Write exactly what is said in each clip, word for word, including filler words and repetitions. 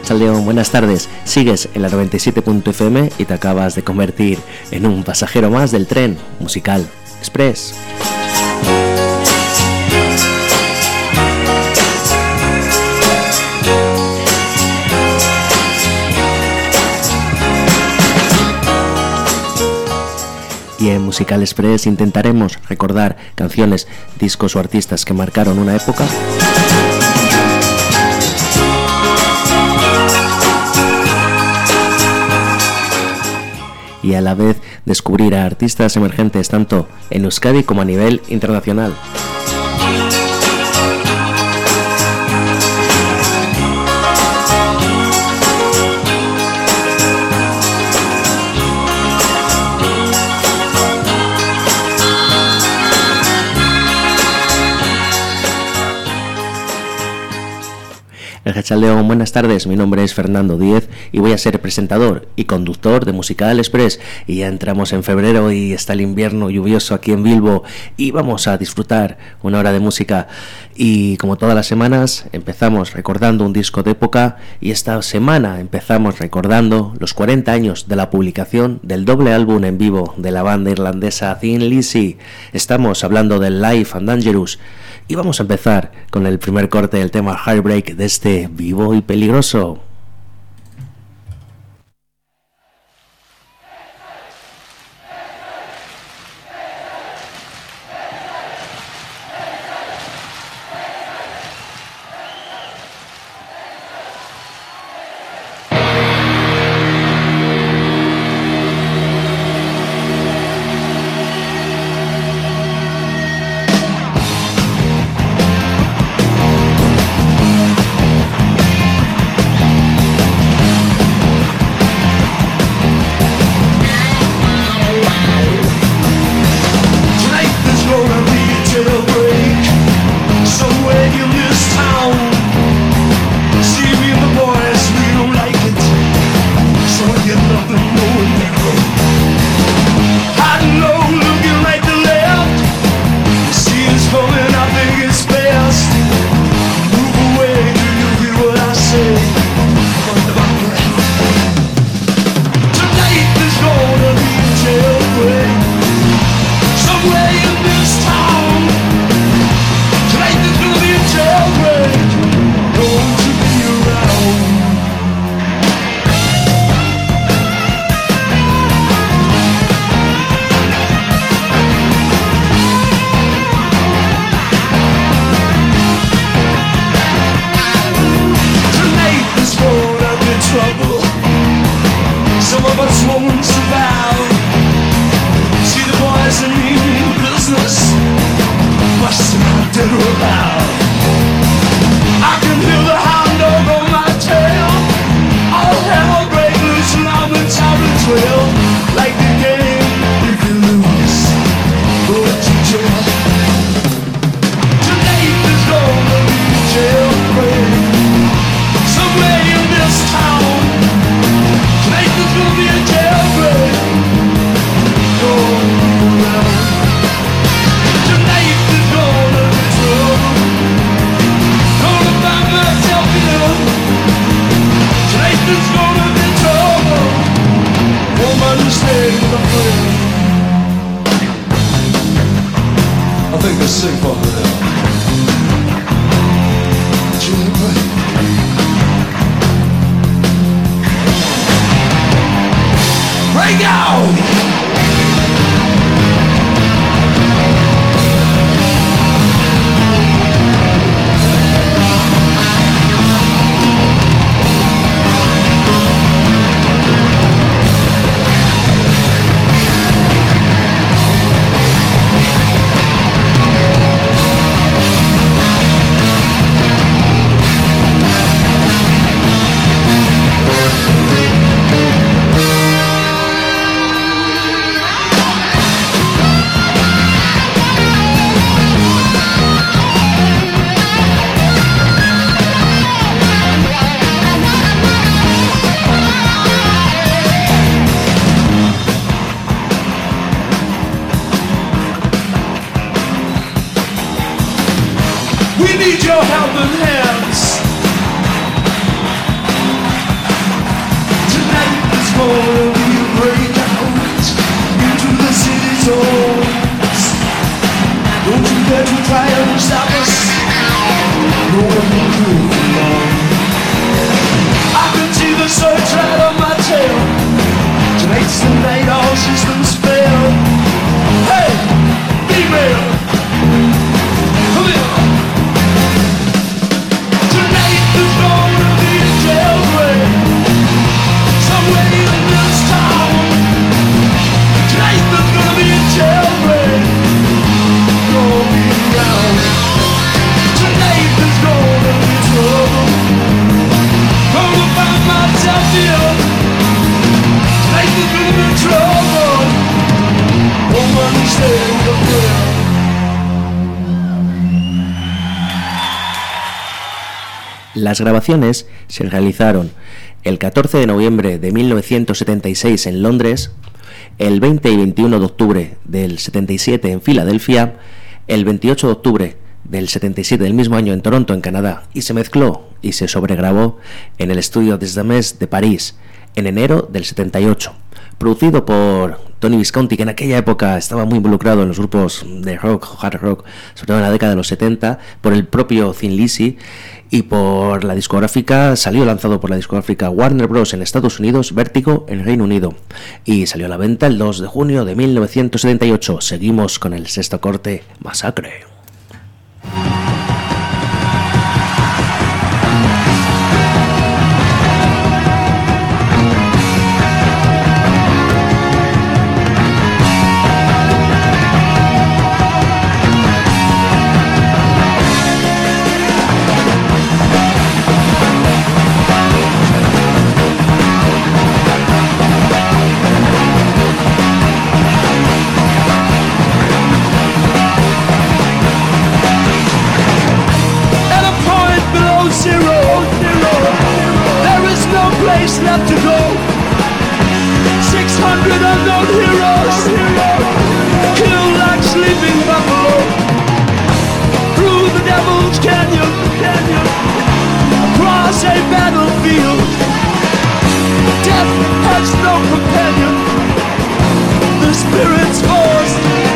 Arratsaldeon, buenas tardes. Sigues en la noventa y siete punto efe eme y te acabas de convertir en un pasajero más del tren Musical Express. Y en Musical Express intentaremos recordar canciones, discos o artistas que marcaron una época. Y a la vez descubrir a artistas emergentes tanto en Euskadi como a nivel internacional. Arratsaldeon, buenas tardes, mi nombre es Fernando Díez y voy a ser presentador y conductor de Musical Express. Y ya entramos en febrero y está el invierno lluvioso aquí en Bilbo y vamos a disfrutar una hora de música. Y como todas las semanas empezamos recordando un disco de época y esta semana empezamos recordando los cuarenta años de la publicación del doble álbum en vivo de la banda irlandesa Thin Lizzy. Estamos hablando del Live and Dangerous. Y vamos a empezar con el primer corte del tema Heartbreak de este Vivo y Peligroso. stop us. No one will do it wrong. I can see the search right on my tail. Tonight's the night all systems fail. Hey, female, come here. Tonight there's gonna be a jailbreak somewhere in this town. Tonight there's gonna be a jailbreak. Gonna be around. Tonight there's gonna be trouble. Gonna find myself here. Tonight there's gonna be trouble. Woman, stay up there. Las grabaciones se realizaron el catorce de noviembre de mil novecientos setenta y seis en Londres, el veinte y veintiuno de octubre del setenta y siete en Filadelfia, el veintiocho de octubre del setenta y siete del mismo año en Toronto, en Canadá, y se mezcló y se sobregrabó en el estudio des Dames de París en enero del setenta y ocho, producido por Tony Visconti, que en aquella época estaba muy involucrado en los grupos de rock, hard rock, sobre todo en la década de los setenta, por el propio Thin Lizzy y por la discográfica. Salió lanzado por la discográfica Warner Bros. En Estados Unidos, Vértigo en Reino Unido, y salió a la venta el dos de junio de mil novecientos setenta y ocho. Seguimos con el sexto corte, Masacre. Left to go. Six hundred unknown heroes, killed like sleeping buffalo. Through the devil's canyon, canyon, across a battlefield. Death has no companion. The spirit's force.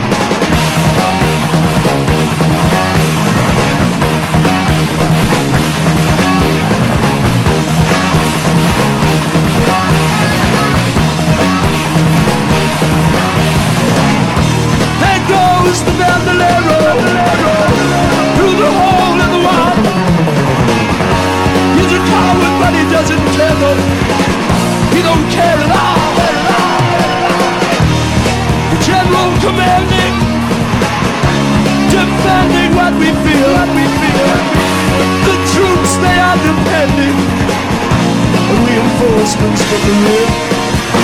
The bandolero through the hole in the wall. He's a coward, but he doesn't care though. He don't care at all. The general commanding, defending what we feel. What we feel. The troops they are depending on reinforcements from the rear.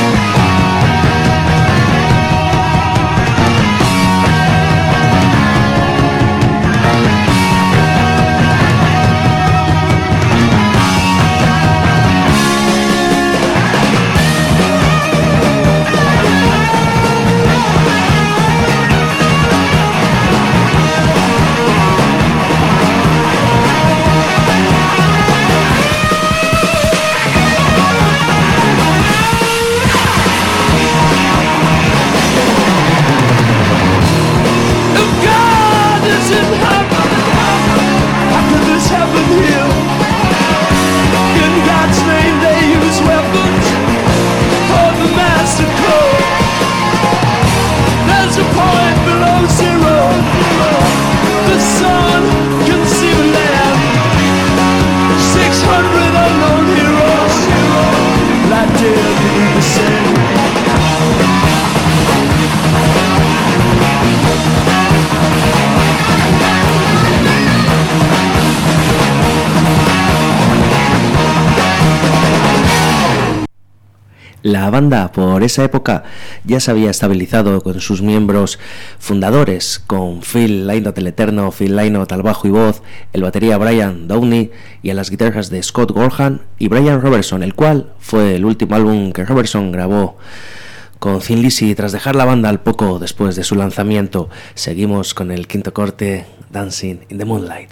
La banda por esa época ya se había estabilizado con sus miembros fundadores, con Phil Lynott el eterno, Phil Lynott al bajo y voz, el batería Brian Downey y a las guitarras de Scott Gorham y Brian Robertson, el cual fue el último álbum que Robertson grabó con Thin Lizzy tras dejar la banda al poco después de su lanzamiento. Seguimos con el quinto corte, Dancing in the Moonlight.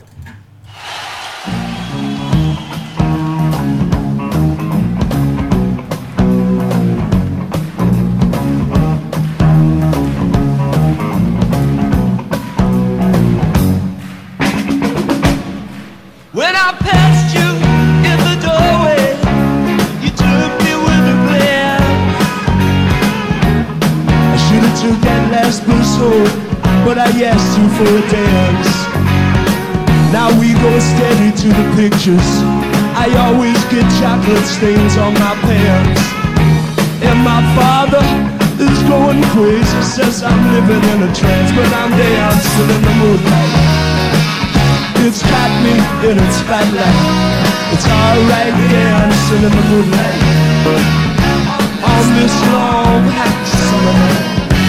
soul, but I asked you for a dance. Now we go steady to the pictures. I always get chocolate stains on my pants. And my father is going crazy, says I'm living in a trance, but I'm dancing in the moonlight. It's got me in its spotlight. It's alright dancing in the moonlight on this long hot summer night.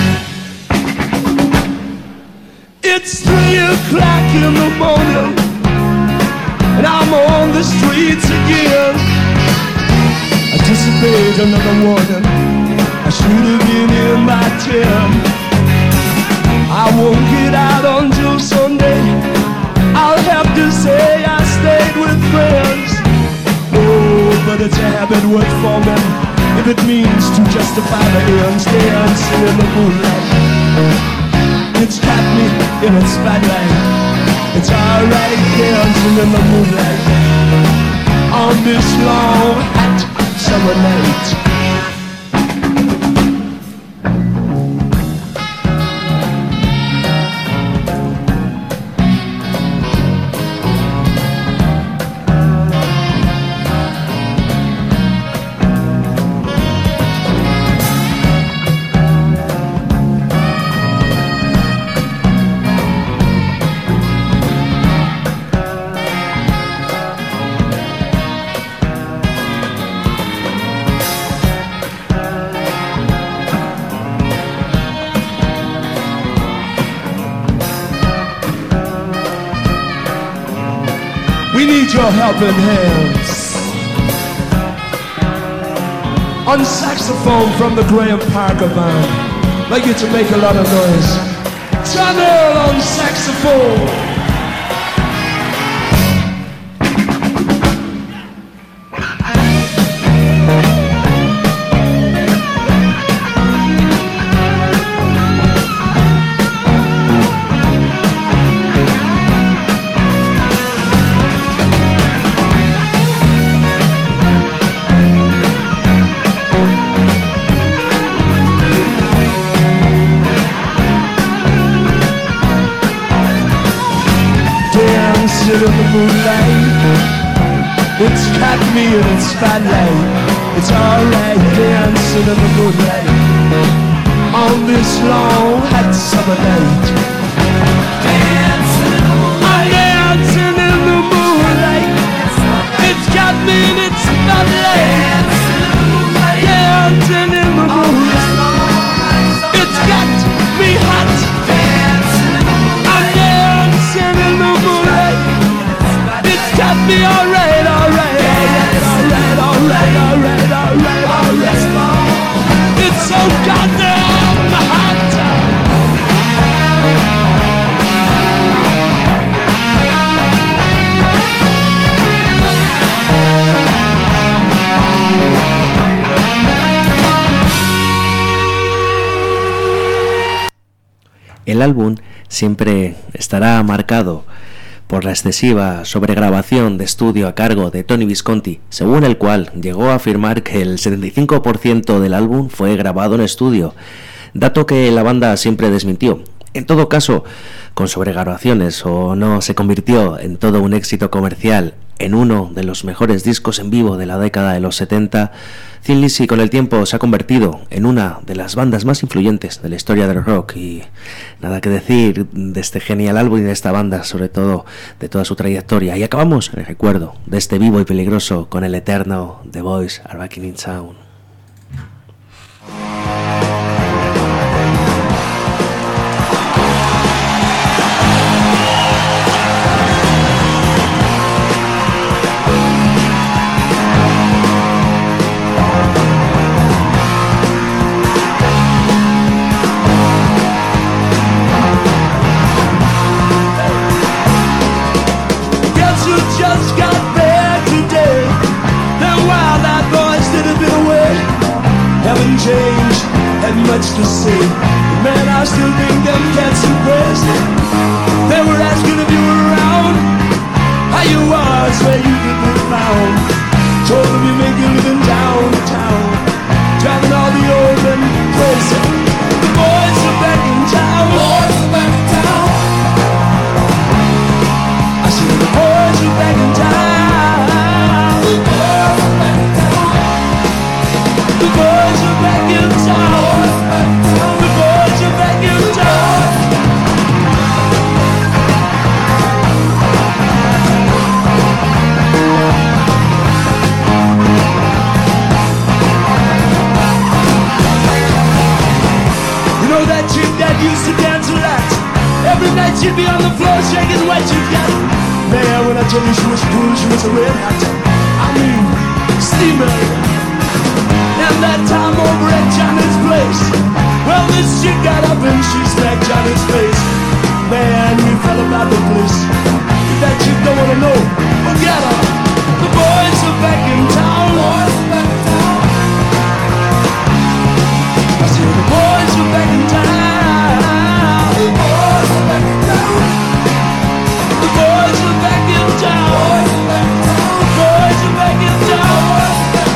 It's three o'clock in the morning, and I'm on the streets again. I disobeyed another warning. I should have been in by ten. I won't get out until Sunday. I'll have to say I stayed with friends. Oh, but it's a habit worth forming if it means to justify the ends. Dancing in the moonlight. It's got me in its spotlight. It's alright dancing in the moonlight on this long hot summer night. Your helping hands on saxophone from the Graham Parker band. Like you to make a lot of noise. John Earl on saxophone. In the moonlight, it's got me in its spotlight. It's alright dancing in the moonlight on this long hot summer night. Dancing in the moonlight, dancing in the moonlight. It's got me in its spotlight. Dancing in the moonlight, it's got me hot. I'm dancing in the moonlight. Got me alright, alright, alright, alright, alright, alright, alright, alright. It's so goddamn hot. El álbum siempre estará marcado por la excesiva sobregrabación de estudio a cargo de Tony Visconti, según el cual llegó a afirmar que el setenta y cinco por ciento del álbum fue grabado en estudio, dato que la banda siempre desmintió. En todo caso, con sobregrabaciones o no, se convirtió en todo un éxito comercial, en uno de los mejores discos en vivo de la década de los setenta. Thin Lizzy con el tiempo se ha convertido en una de las bandas más influyentes de la historia del rock, y nada que decir de este genial álbum y de esta banda, sobre todo de toda su trayectoria. Y acabamos en el recuerdo de este vivo y peligroso con el eterno The Boys Are Back in Town. Changed, had much to say. Man, I still think them cats impressed. They were asking if you were around, how you was, where you could be found. Told them you make a living downtown, driving all the old men crazy. The boys are back in town. the boys are back in town. The boys are back in town. You know that chick that used to dance a lot? Every night she'd be on the floor shaking what you got. Man, when I tell you she was cool, she was a red hot. I mean, steaming. And that time over at Johnny's place, well, this chick got up and she smacked Johnny's face. Man, we fell about the place. If that chick don't wanna know, forget her. The boys are back in town. Boys are back in town. I said the boys are back in town. The boys are back in town. The boys are back in town. The boys are back in town.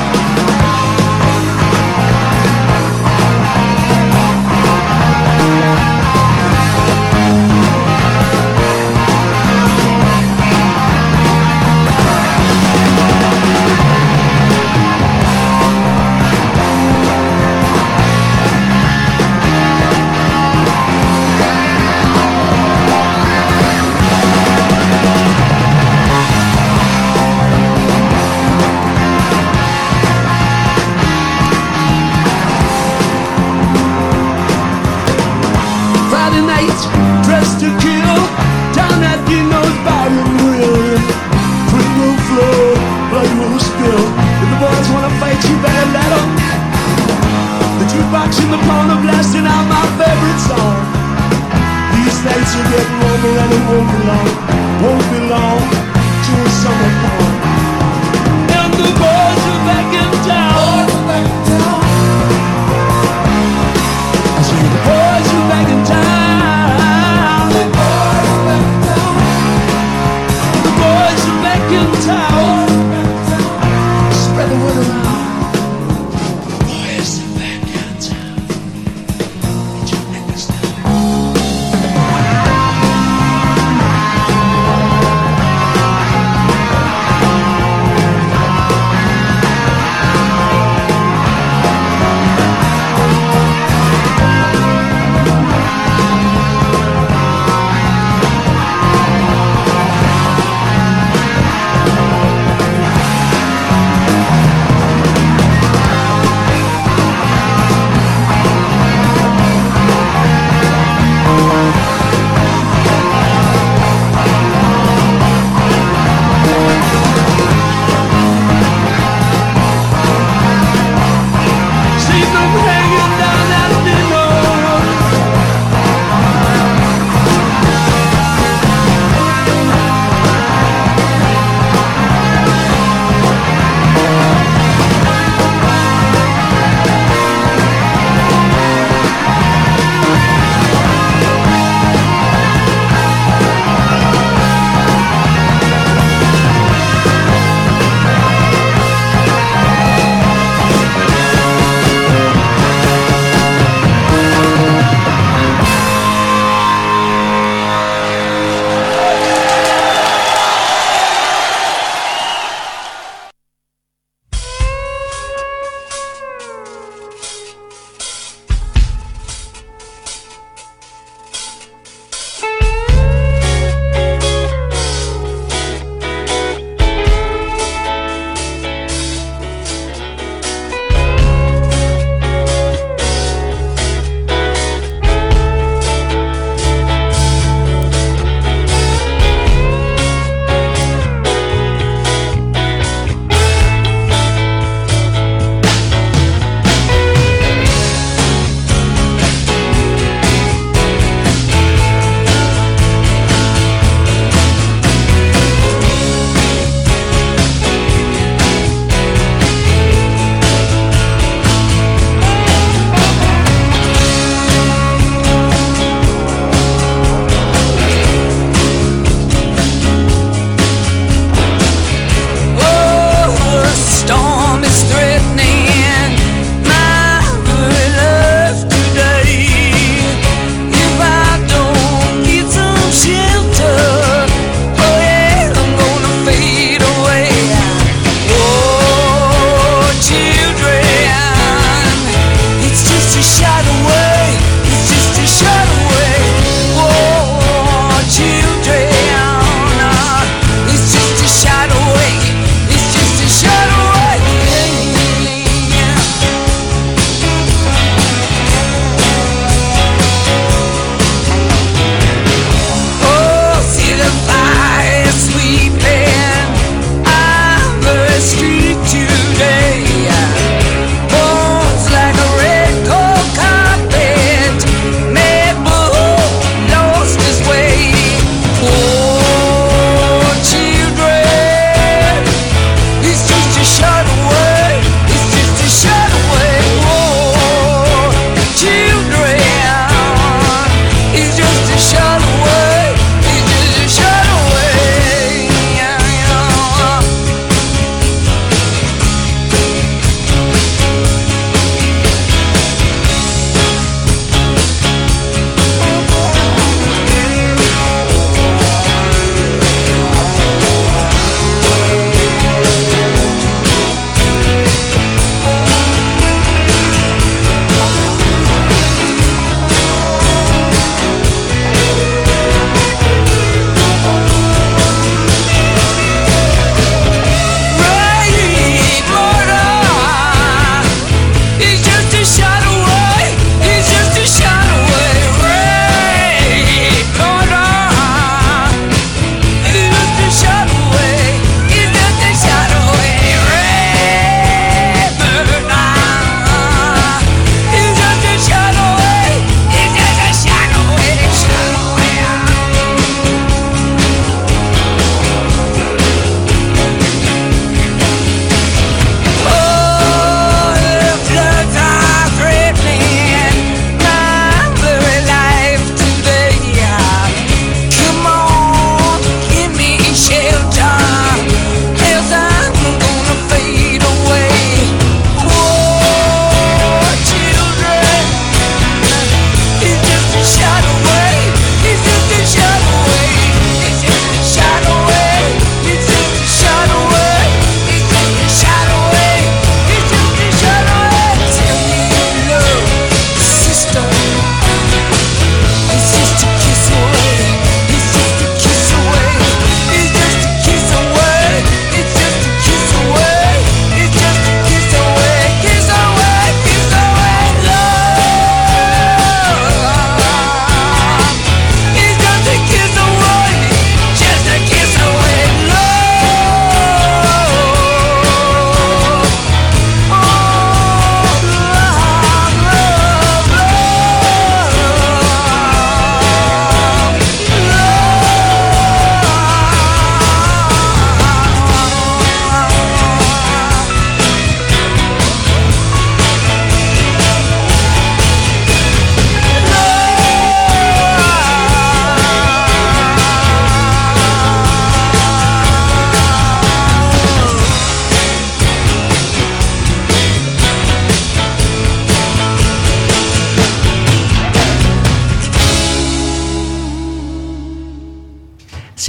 Dressed to kill, down at Dino's Byron Grill. Drink will flow, blood will spill. If the boys wanna fight, you better let them. The jukebox in the corner blasting out my favorite song. These nights are getting warmer and it won't be long, won't be long till summer comes. And the boys are back in town. I say the boys are back in town. Town. Spread the word around. Boys are back in town. Did you understand?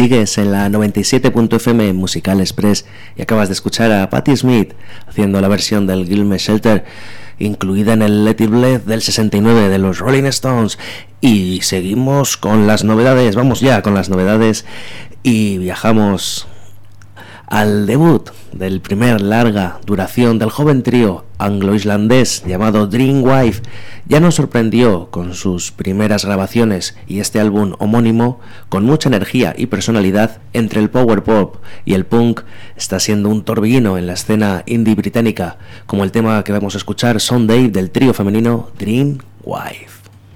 Sigues en la noventa y siete punto efe eme Musical Express y acabas de escuchar a Patti Smith haciendo la versión del Gilmes Shelter incluida en el Let It Bleed del sesenta y nueve de los Rolling Stones. Y seguimos con las novedades, vamos ya con las novedades y viajamos al debut del primer larga duración del joven trío anglo-islandés llamado Dreamwife. Ya nos sorprendió con sus primeras grabaciones y este álbum homónimo, con mucha energía y personalidad entre el power pop y el punk, está siendo un torbellino en la escena indie británica, como el tema que vamos a escuchar, Sunday, del trío femenino Dreamwife.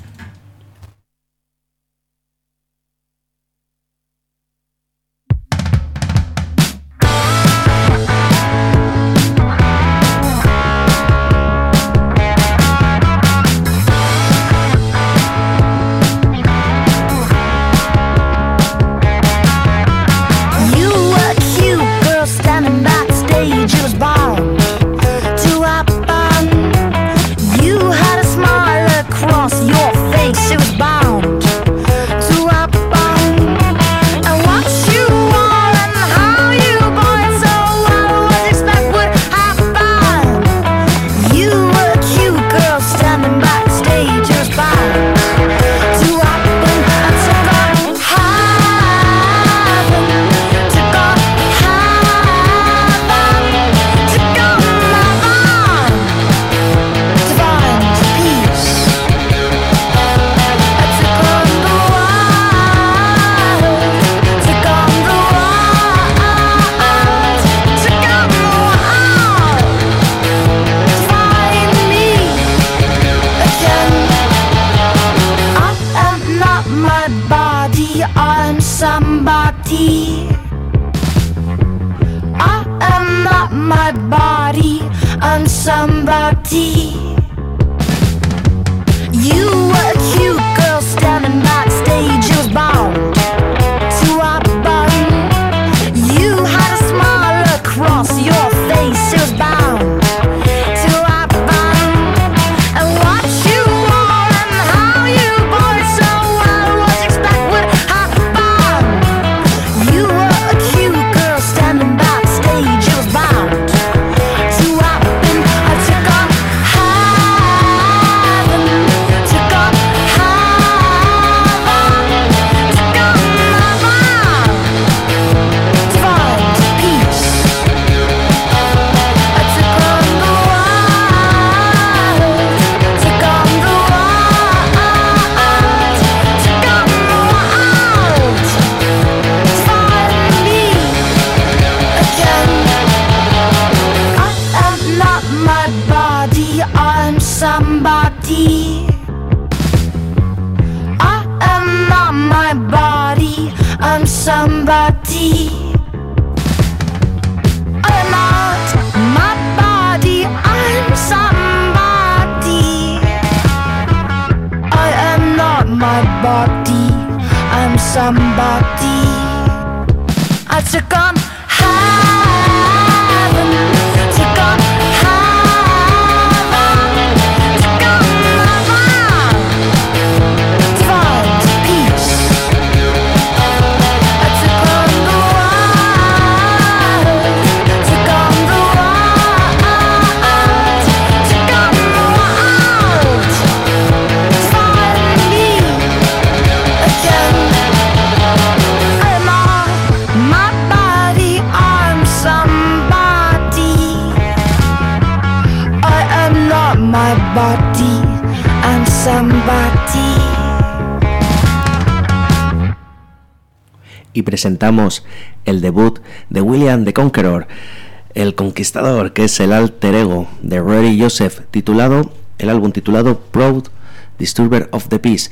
Y presentamos el debut de William the Conqueror, el Conquistador, que es el alter ego de Rory Joseph, titulado, el álbum titulado Proud Disturber of the Peace.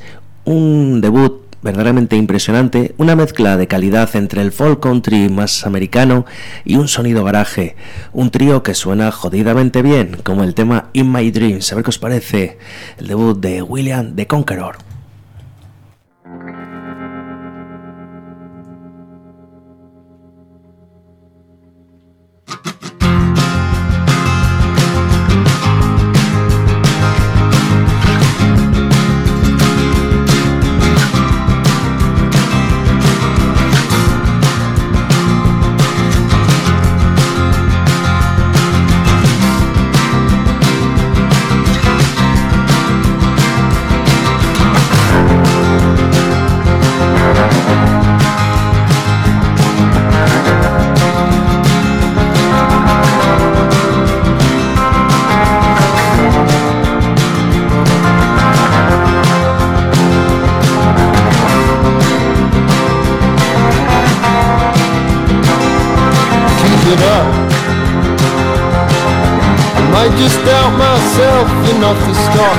Un debut verdaderamente impresionante, una mezcla de calidad entre el folk country más americano y un sonido garaje, un trío que suena jodidamente bien, como el tema In My Dreams. A ver qué os parece el debut de William the Conqueror. myself enough to stop.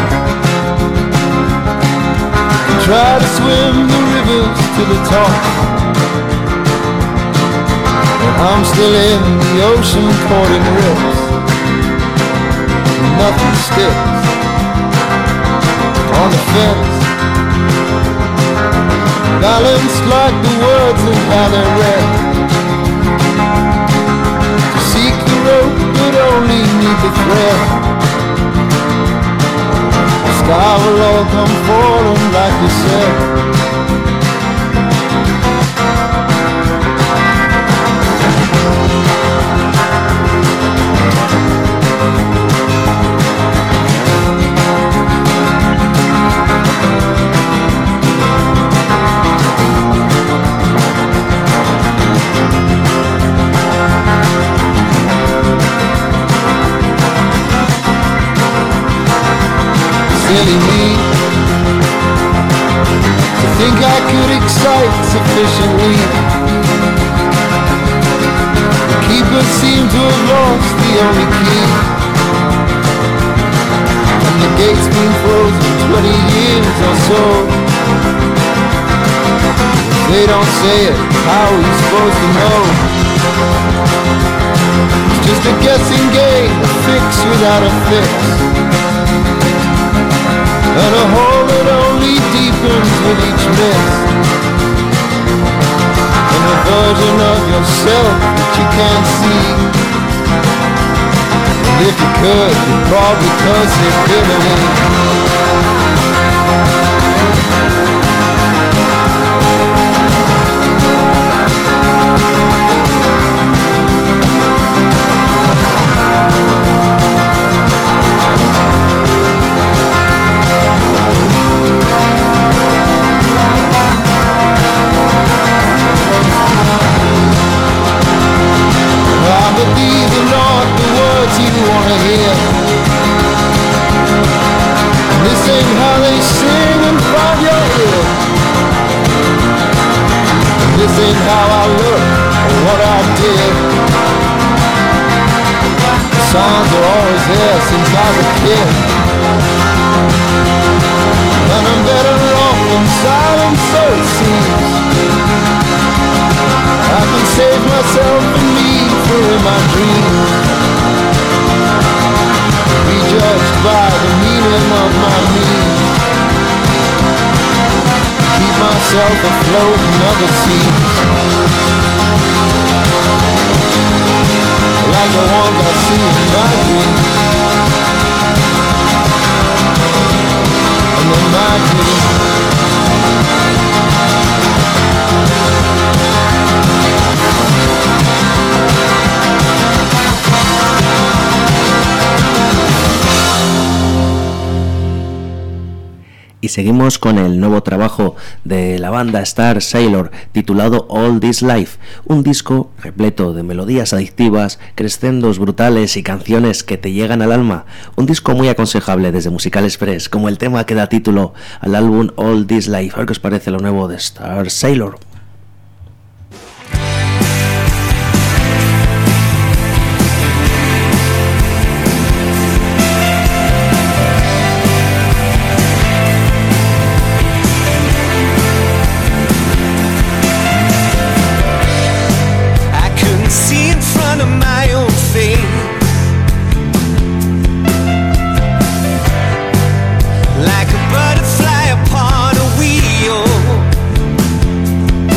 Try to swim the rivers to the top, but I'm still in the ocean caught in rips. Nothing sticks on the fence, balanced like the words and how they're read. To seek the rope but only need the thread. The sky will all come falling like you said. Silly me to think I could excite sufficiently. The keepers seem to have lost the only key, and the gate's been frozen twenty years or so. If they don't say it, how are we supposed to know? It's just a guessing game, a fix without a fix, and a hole that only deepens with each miss, and a version of yourself that you can't see. And if you could, you'd probably curse it bitterly. Afloat in other seas, like the ones I see in my dreams, and in my dreams. Y seguimos con el nuevo trabajo de la banda Star Sailor titulado All This Life, un disco repleto de melodías adictivas, crescendos brutales y canciones que te llegan al alma, un disco muy aconsejable desde Musical Express, como el tema que da título al álbum All This Life. A ver qué os parece lo nuevo de Star Sailor. Like a butterfly upon a wheel,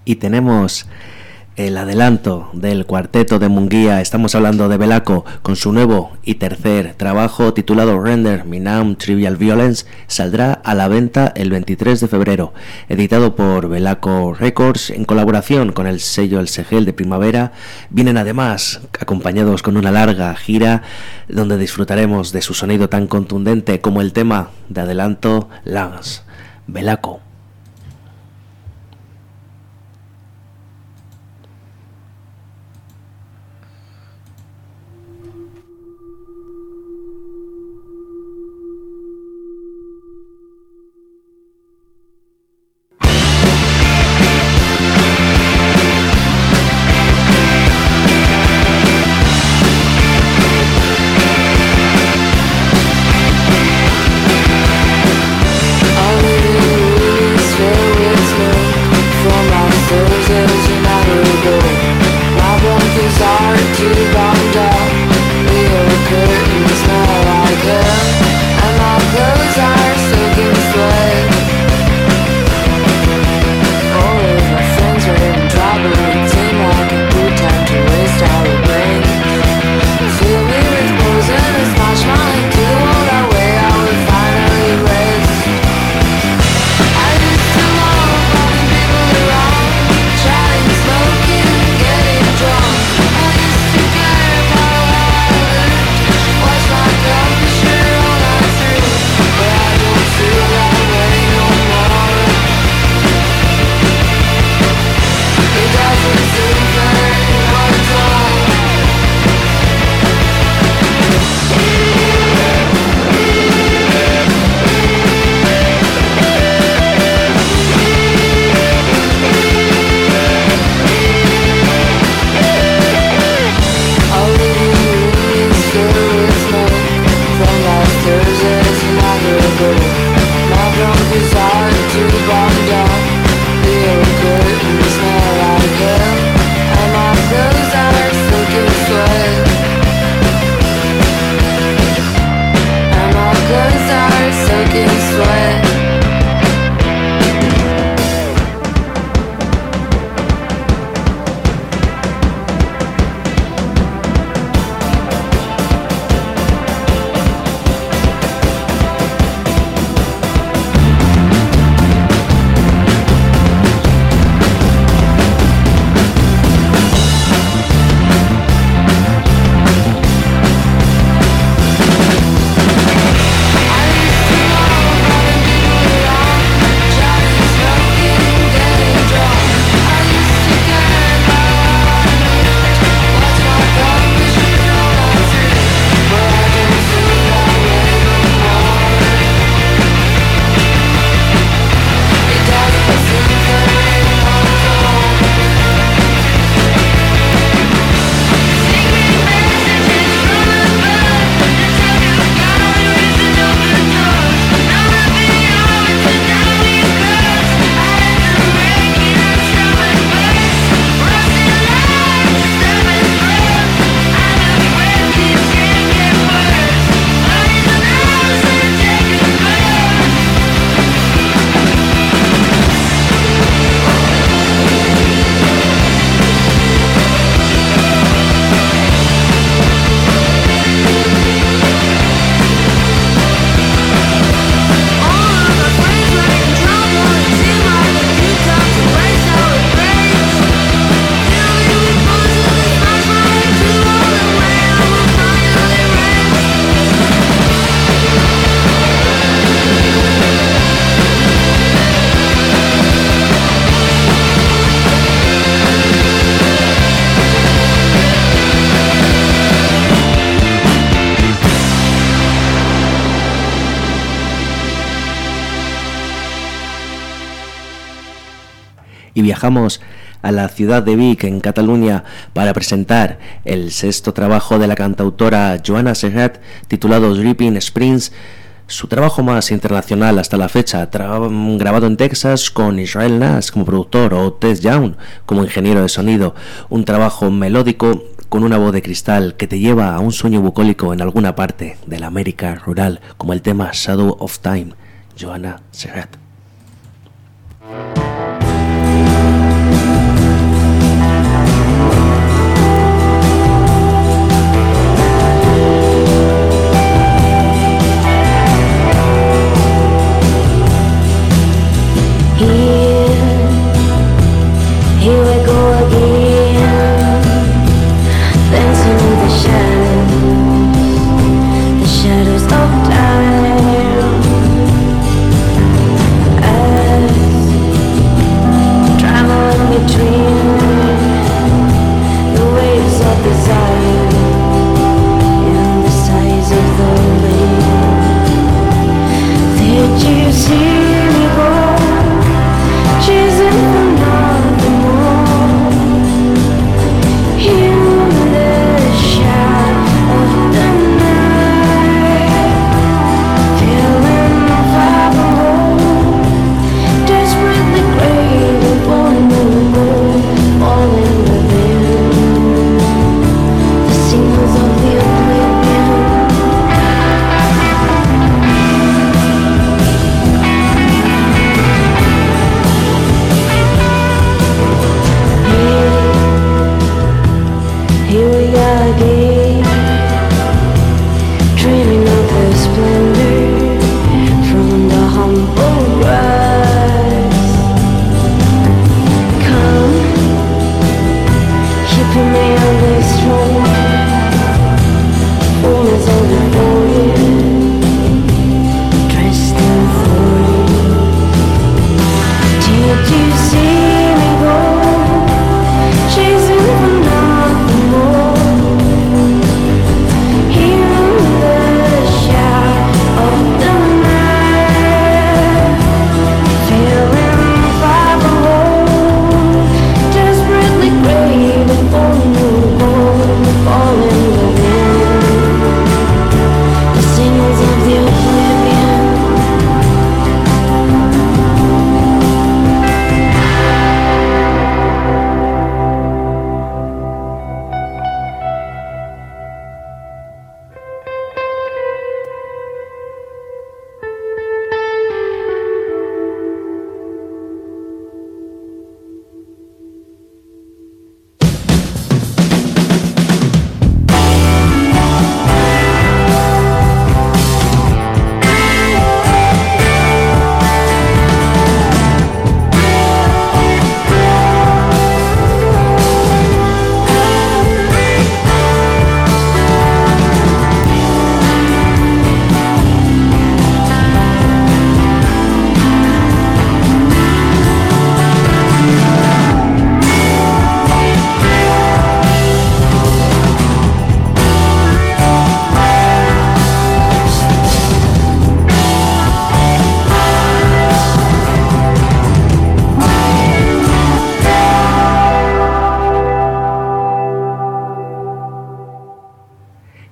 y tenemos el adelanto del cuarteto de Munguía. Estamos hablando de Belaco con su nuevo y tercer trabajo titulado Render Minam Trivial Violence. Saldrá a la venta el veintitrés de febrero, editado por Belaco Records en colaboración con el sello El Segel de Primavera. Vienen además acompañados con una larga gira donde disfrutaremos de su sonido tan contundente como el tema de adelanto Lance. Belaco. Y viajamos a la ciudad de Vic, en Cataluña, para presentar el sexto trabajo de la cantautora Joana Serrat, titulado Dripping Springs, su trabajo más internacional hasta la fecha, grabado en Texas con Israel Nash como productor o Tess Young como ingeniero de sonido. Un trabajo melódico con una voz de cristal que te lleva a un sueño bucólico en alguna parte de la América rural, como el tema Shadow of Time, Joana Serrat.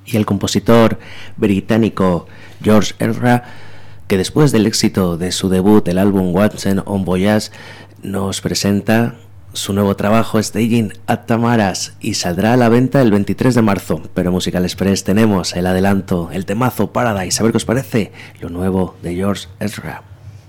y el compositor británico George Ezra, que después del éxito de su debut, el álbum Watson on Voyage, nos presenta su nuevo trabajo Staging at Tamaras y saldrá a la venta el veintitrés de marzo. Pero en Musical Express tenemos el adelanto, el temazo Paradise. A ver qué os parece lo nuevo de George Ezra.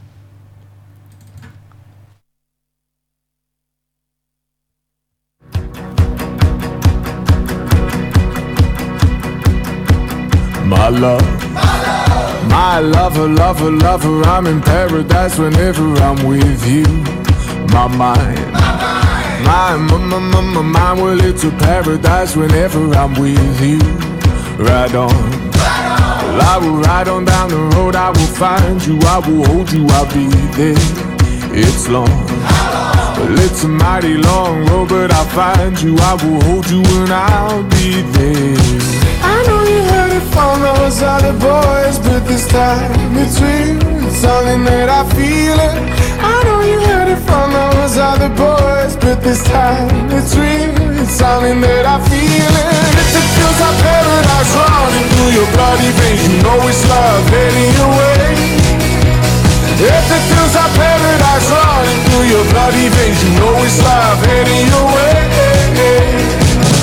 My love, my lover, lover, lover, I'm in paradise whenever I'm with you. My mind, my, my, my, my, my mind, well it's a paradise whenever I'm with you. Ride on, well, I will ride on down the road, I will find you, I will hold you, I'll be there. It's long, well it's a mighty long road, but I'll find you, I will hold you and I'll be there. I know you heard it from those other boys, but this time it's real, it's something that I feel it. I know you heard it from those other boys, but this time it's real, it's something that I feel it. If it feels like paradise running through your bloody veins, you know it's love heading your way. If it feels like paradise running through your bloody veins, you know it's love heading your way.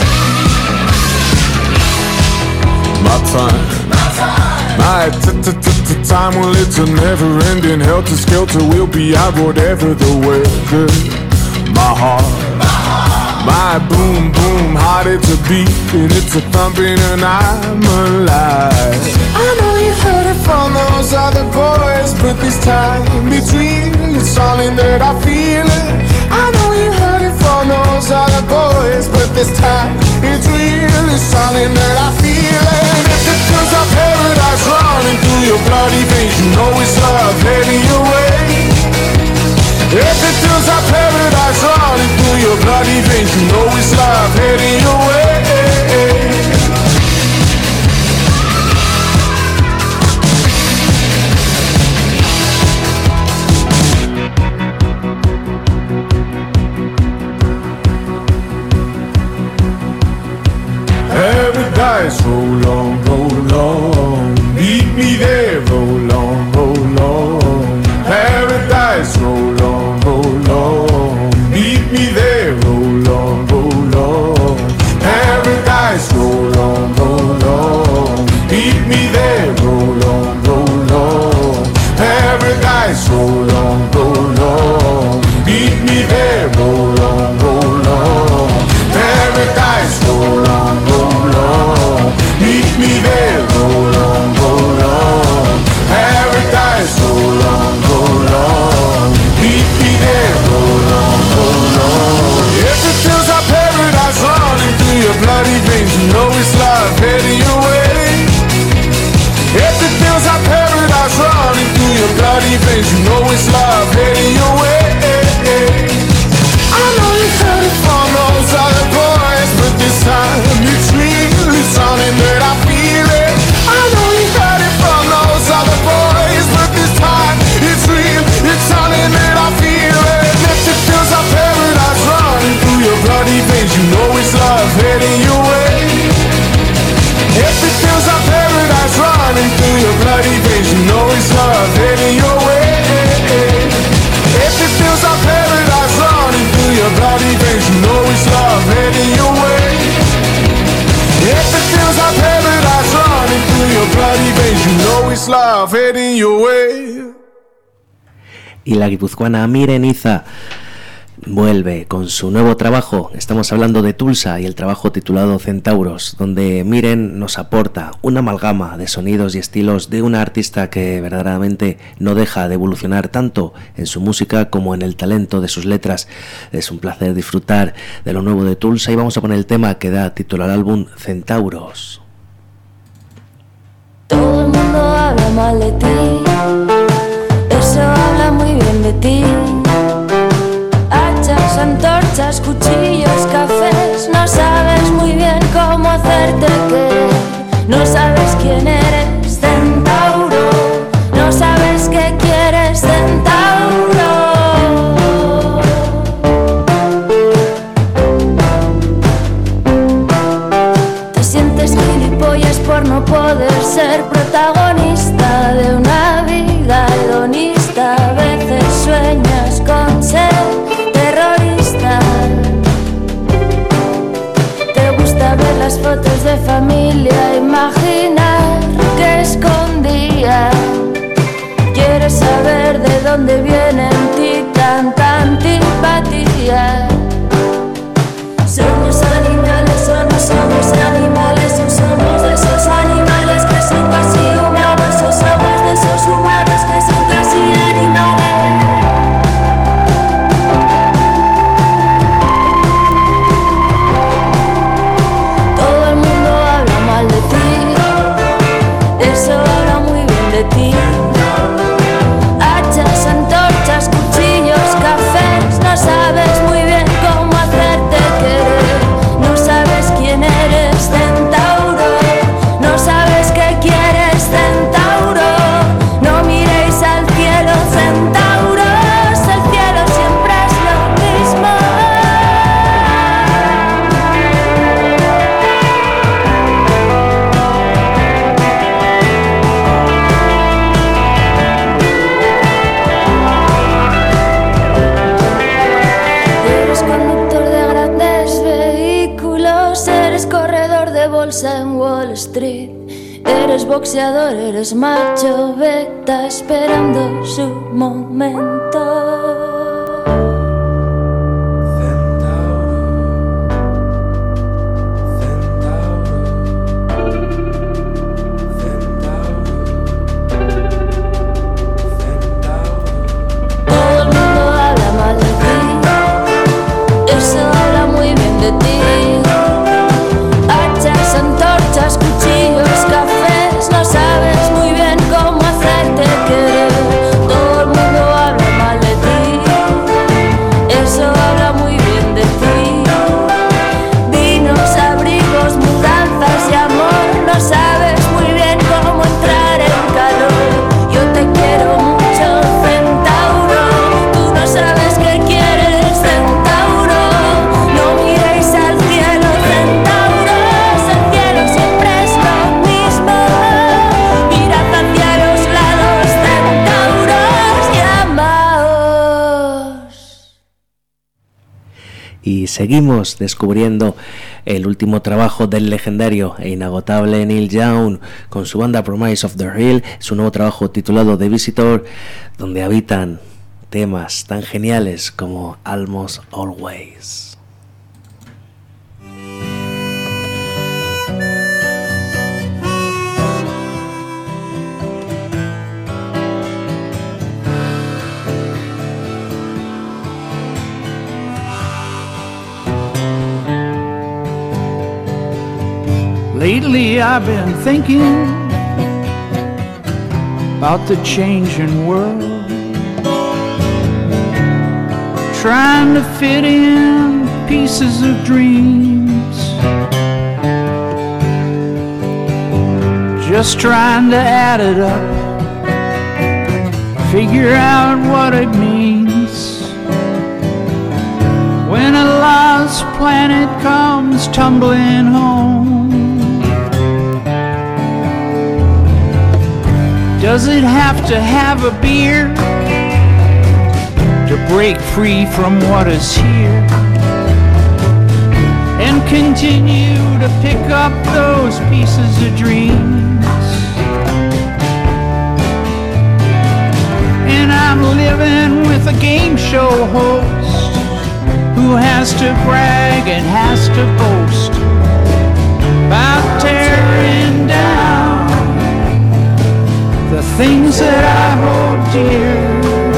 My time, my t-t-t-t-time, well it's a never-ending helter-skelter. We'll be out whatever the weather. My heart, my boom-boom heart, it's a beating, it's a thumping, and I'm alive. I know you heard it from those other boys, but this time it's real, it's something that I feel it. I know you heard it from those other boys, but this time it's real, it's something that I feel it. If it feels like paradise running through your bloody veins, you know it's love heading your way. If it feels like paradise running through your bloody veins, you know it's love heading your way. Paradise, roll on, roll on, meet me there, roll on, roll on. Paradise, roll on, roll on, meet me there, roll on, roll on. Paradise, roll on, roll on, meet me there, roll on, roll on. Paradise, roll on, roll on, meet me there, roll on, roll on. Paradise, roll on, roll on, meet me there, roll on, roll on. Paradise, roll on, roll on, meet me there, roll on, roll on. If it feels like paradise running through your bloody veins, you know it's love heading your way. If it feels like paradise running through your bloody veins, you know it's love heading your way. I know you heard it from those other boys, but this time it's real, it's something that I feel it. I know you heard it from those other boys, but this time it's real, it's something that I feel it. If it feels like paradise running through your bloody veins, you know it's love heading your way. If it feels like paradise running through your bloody veins, you know it's love heading your way. If it feels like paradise running through your bloody veins, you know it's love heading your way. If it feels like paradise running through your bloody veins, you know it's love heading your way. Y la guipuzcoana Miren Iza vuelve con su nuevo trabajo. Estamos hablando de Tulsa y el trabajo titulado Centauros, donde Miren nos aporta una amalgama de sonidos y estilos de una artista que verdaderamente no deja de evolucionar tanto en su música como en el talento de sus letras. Es un placer disfrutar de lo nuevo de Tulsa y vamos a poner el tema que da título al álbum, Centauros. Todo el mundo habla mal de ti, eso habla muy bien de ti. Hachas, antorchas, cuchillos, cafés, no sabes muy bien cómo hacerte querer. No sabes quién eres, centauro, no sabes qué quieres, centauro. Te sientes gilipollas por ser protagonista de una vida hedonista. A veces sueñas con ser terrorista. Te gusta ver las fotos de familia, imaginar que escondía. Quieres saber de dónde viene en ti tanta antipatía. Somos animales o no somos animales, o somos de esos animales que son casi humanos, o somos de esos humanos que son casi animales. Todo el mundo habla mal de ti, eso habla muy bien de ti. Hachas, antorchas, cuchillos, cafés, no sabes muy bien cómo hacerte querer. No sabes quién eres, centauro. No sabes qué quieres, centauro. No miréis al cielo, centauros. El cielo siempre es lo mismo. Eres conductor de grandes vehículos, eres corredor de bolsa en Wall Street, eres boxeador, eres macho beta esperando su momento. Todo el mundo habla mal de ti, eso habla muy bien de ti. Hachas, antorchas, cuchillos, cafés, no sabes muy bien cómo hacerte querer. Todo el mundo habla mal de ti, eso habla muy bien de ti. Vinos, abrigos, mudanzas y amor, no sabes muy bien cómo entrar en calor. Yo te quiero mucho, centauro, tú no sabes qué quieres, centauro. No miréis al cielo, centauros, el cielo siempre es lo mismo. Mirad hacia los lados, centauros, llamaos. Y seguimos descubriendo el último trabajo del legendario e inagotable Neil Young con su banda Promise of the Real, su nuevo trabajo titulado The Visitor, donde habitan temas tan geniales como Almost Always. Lately I've been thinking about the changing world, trying to fit in pieces of dreams, just trying to add it up, figure out what it means when a lost planet comes tumbling home. Does it have to have a beer to break free from what is here and continue to pick up those pieces of dreams? And I'm living with a game show host who has to brag and has to boast about tearing down the things that I hold dear.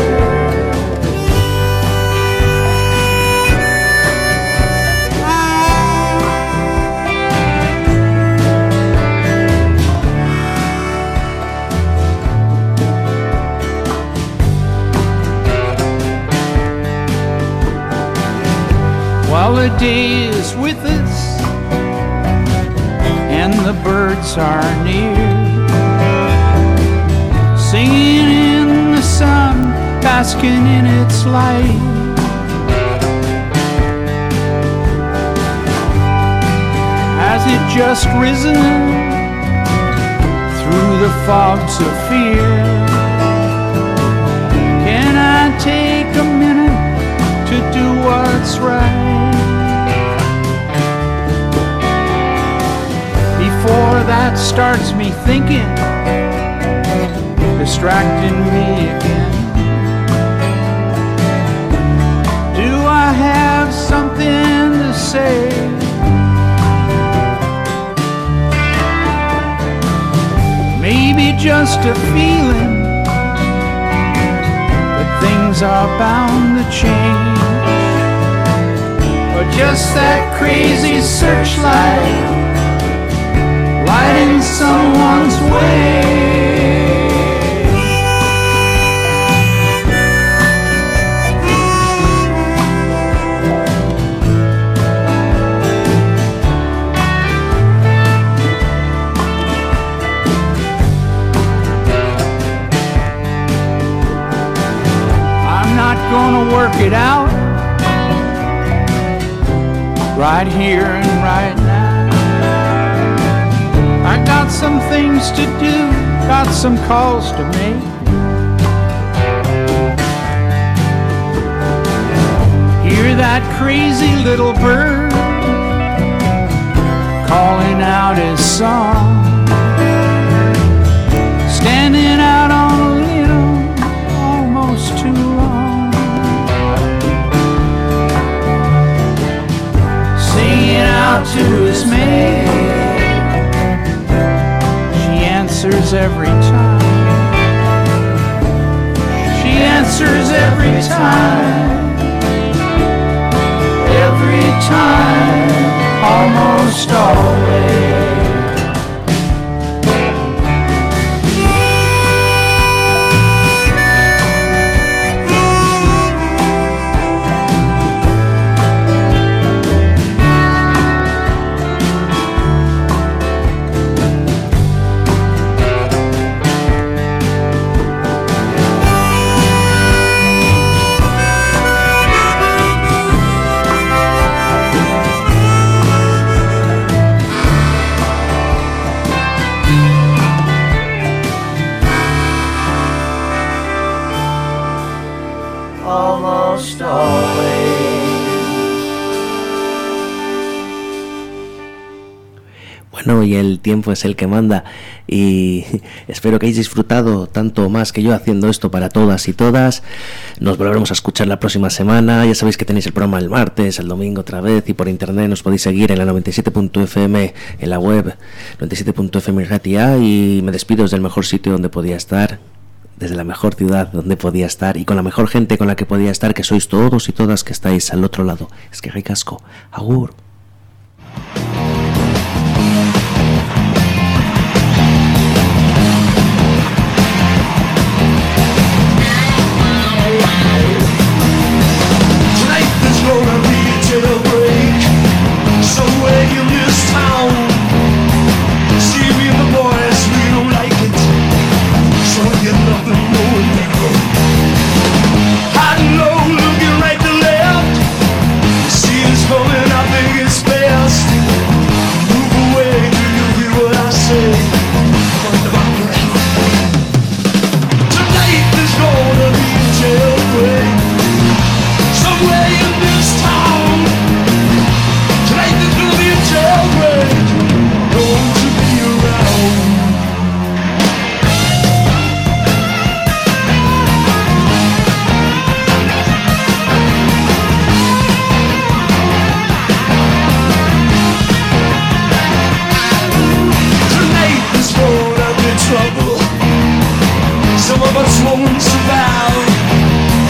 While the day is with us and the birds are near, singing in the sun, basking in its light. Has it just risen through the fogs of fear. Can I take a minute to do what's right? Before that starts me thinking, distracting me again. Do I have something to say? Maybe just a feeling that things are bound to change, or just that crazy searchlight lighting someone's way. Gonna work it out right here and right now. I got some things to do, got some calls to make. Hear that crazy little bird calling out his song, standing out on a limb almost too long. Out to his mate, she answers every time. She answers every time, every time, almost always. Bueno, y el tiempo es el que manda, y espero que hayáis disfrutado tanto más que yo haciendo esto para todas y todas. Nos volveremos a escuchar la próxima semana. Ya sabéis que tenéis el programa el martes, el domingo otra vez, y por internet nos podéis seguir en la noventa y siete punto efe eme, en la web noventa y siete punto efe eme Ratia. Y me despido desde el mejor sitio donde podía estar, desde la mejor ciudad donde podía estar, y con la mejor gente con la que podía estar, que sois todos y todas que estáis al otro lado. Es que ricasco. Agur.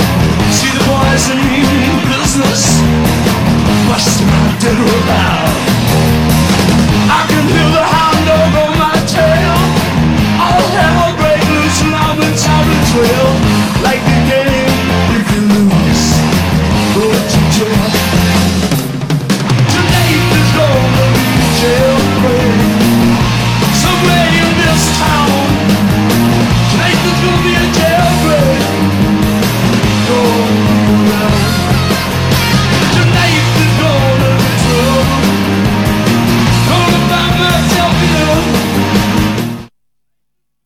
Business, busting out dead or alive.